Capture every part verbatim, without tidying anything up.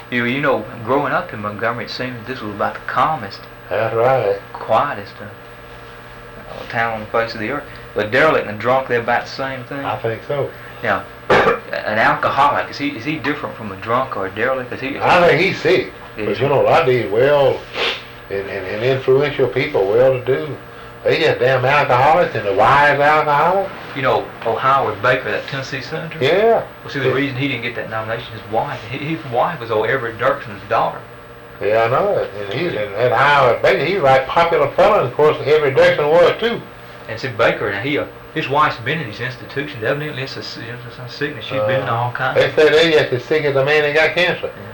You, you know, growing up in Montgomery, it seemed this was about the calmest, That's right. quietest uh, town on the face of the earth. But derelict and drunk, they're about the same thing. I think so. Now, an alcoholic, is he is he different from a drunk or a derelict? Is he, is I think he's sick. he, But you know, a lot of these well and, and, and influential people, well-to-do, they just damn alcoholics and the wise alcoholics. you know, oh, Howard Baker, that Tennessee senator? Yeah. Well, see, the reason he didn't get that nomination, his wife, he, his wife was old Everett Dirkson's daughter. Yeah, I know it. And he's in and Howard Baker, he's right popular fellow, and of course Everett Dirksen was too. And see, Baker, now he, uh, his wife's been in these institutions. Evidently, it's a, it's a sickness. She's been in all kinds. They say they just as sick as the man that got cancer. Yeah.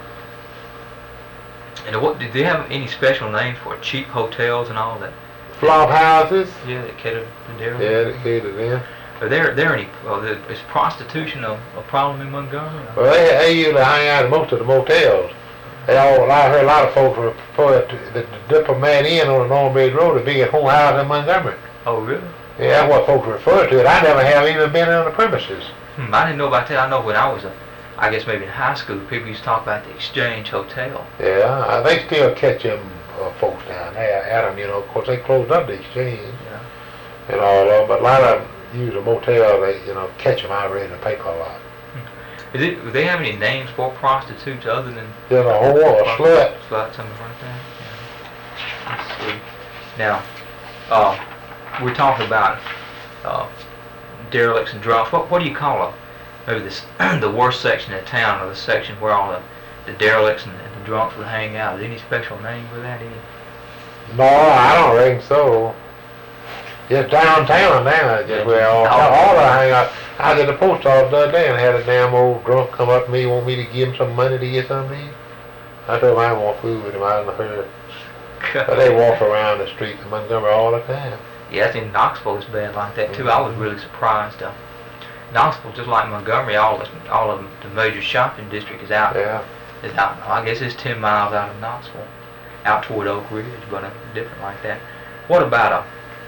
And what did they have any special names for cheap hotels and all that? Flop houses. Yeah, that cater to dairy. Yeah, they cater to them. Are there there any? Well, there, is prostitution a, a problem in Montgomery? Well, they, they usually hang out at most of the motels. They all, I heard a lot of folks refer to the, the Diplomat Inn on the North Bridge Road, the biggest home house in Montgomery. Oh, really? Yeah, that's what folks refer to it. I never have even been on the premises. Hmm, I didn't know about that. I know when I was a, I guess maybe in high school, people used to talk about the Exchange Hotel. Yeah, uh, they still catch them uh, folks down there at them, you know. Of course, they closed up the Exchange Yeah. and all that, but a lot of them use a motel. They, you know, catch them. I read in the paper a lot. Is it? Do they have any names for prostitutes other than? There's a whore, a slut. Slut, something like that. Yeah. Let's see. Now, uh, we're talking about uh, derelicts and drunks. What what do you call it? Maybe this the worst section of town, or the section where all the, the derelicts and, and the drunks would hang out. Is there any special name for that? Any? No, I don't reckon so. Just downtown now, just where all, all of them hang out. I was at the post office the other day and had a damn old drunk come up to me, want me to give him some money to get something to eat. I told him I didn't want food with him, I didn't hurt. But they walk around the streets in Montgomery all the time. Yeah, I think Knoxville is bad like that too. I was really surprised. Uh, Knoxville, just like Montgomery, all of all of the major shopping district is out. Yeah. Is out. I guess it's ten miles out of Knoxville, out toward Oak Ridge, but uh, different like that. What about a?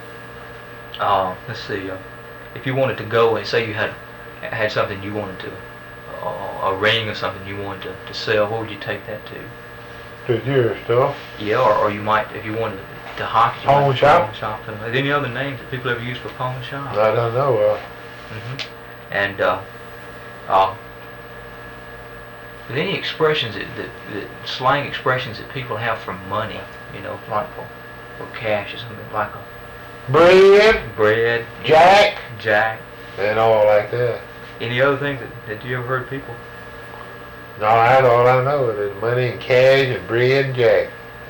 Uh, let's see. Uh, if you wanted to go and say you had had something you wanted to, uh, a ring or something you wanted to, to sell, what would you take that to? To your stuff. Yeah, or, or you might, if you wanted to hock it. you Pawn might shop? Pawn shop. Are there any other names that people ever use for pawn shop? I don't know. Uh, hmm And uh, uh, are there any expressions that, that, that slang expressions that people have for money? You know, like for, for cash or something like a bread, bread, jack, jack, and all like that. Any other things that, that you ever heard people? No, that's all I know. There's money and cash and bread and jack.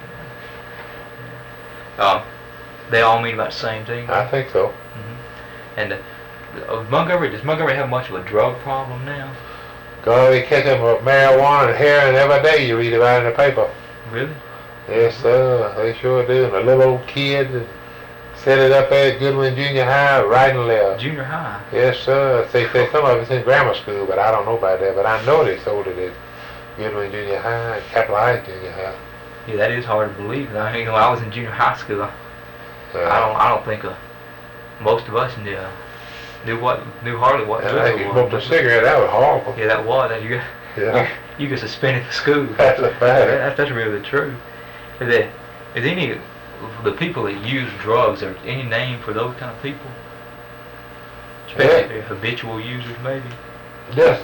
Um, they all mean about the same thing. I think so. Mm-hmm. And uh, uh, Montgomery, does Montgomery have much of a drug problem now? God, they catch them with marijuana and heroin every day. You read about it in the paper. Really? Yes, sir. They sure do. And the little old kids that set it up at Goodwin Junior High, right and left. Junior high? Yes, sir. They say some of it's in grammar school, but I don't know about that. But I know they sold it at Goodwin Junior High and Capitol Heights Junior High. Yeah, that is hard to believe. I mean, you know, I was in junior high school. I, Uh, I don't. I don't think uh, most of us knew knew what knew hardly what and drug I it think was. smoked a cigarette. That was horrible. Yeah, that was. That you, Yeah. you get suspended for school. That's a fact. That, that's really the truth. Is there, is any of the people that use drugs, or any name for those kind of people? Especially Yeah. habitual users, maybe. Just,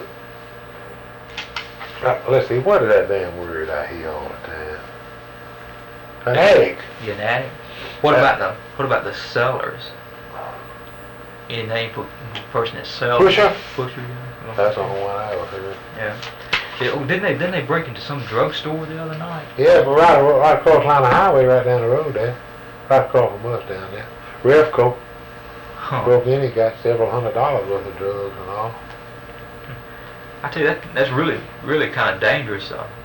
uh, let's see, what is that damn word I hear all the time? An addict. You an addict? What Uh, about the what about the sellers? Any name for the person that sells? Pusher? Pusher, yeah. That's the only one I ever heard. Yeah. Yeah, oh, didn't they didn't they break into some drugstore the other night? Yeah, but right, right across line of the highway, right down the road there. Right across from us down there. Refco Huh. broke in, he got several hundred dollars worth of drugs and all. I tell you, that that's really really kind of dangerous. Uh,